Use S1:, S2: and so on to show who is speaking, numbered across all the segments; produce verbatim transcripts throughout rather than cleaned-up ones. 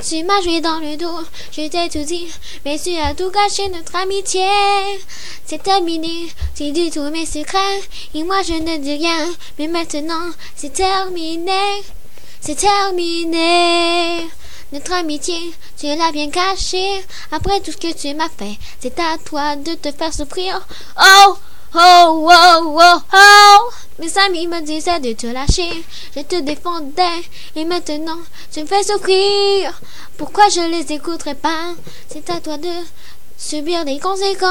S1: Tu m'as joué dans le dos, je t'ai tout dit, mais tu as tout gâché notre amitié. C'est terminé, tu dis tous mes secrets, et moi je ne dis rien, mais maintenant c'est terminé, c'est terminé. Notre amitié, tu l'as bien cachée, après tout ce que tu m'as fait, c'est à toi de te faire souffrir. Oh, oh, oh, oh, oh. Mes amis me disaient de te lâcher, je te défendais, et maintenant tu me fais souffrir. Pourquoi je les écouterai pas? C'est à toi de subir les conséquences.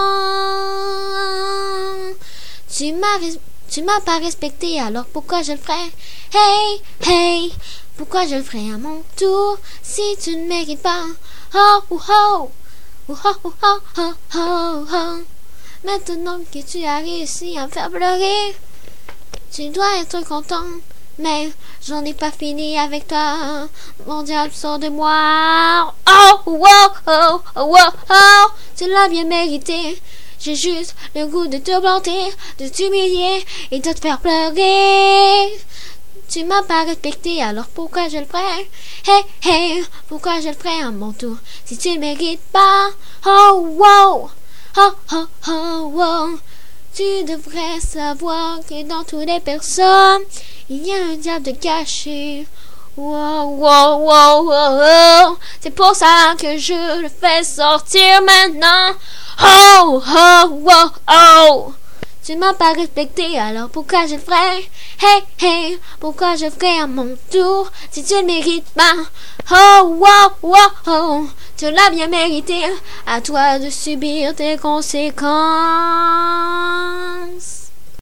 S1: Tu m'as, tu m'as pas respecté, alors pourquoi je le ferais? Hey, hey, pourquoi je le ferais à mon tour si tu ne mérites pas? Oh, oh, oh, oh, oh, oh, oh, oh, oh. Maintenant que tu as réussi à me faire pleurer, tu dois être content, mais j'en ai pas fini avec toi. Mon diable, sort de moi. Oh, oh, oh, oh, oh, oh. Tu l'as bien mérité. J'ai juste le goût de te planter, de t'humilier et de te faire pleurer. Tu m'as pas respecté, alors pourquoi je le ferais? Hey, hey, pourquoi je le ferais à mon tour si tu ne mérites pas? Oh, wow, oh, oh, oh, wow. Tu devrais savoir que dans toutes les personnes, il y a un diable de caché. Wow, wow, wow, wow, wow. C'est pour ça que je le fais sortir maintenant. Oh, oh, wow, oh. Tu m'as pas respecté, alors pourquoi je le ferais? Hey, hey, pourquoi je le ferais à mon tour si tu ne mérites pas? Oh, wow, wow, oh. Tu l'as bien mérité, à toi de subir tes conséquences.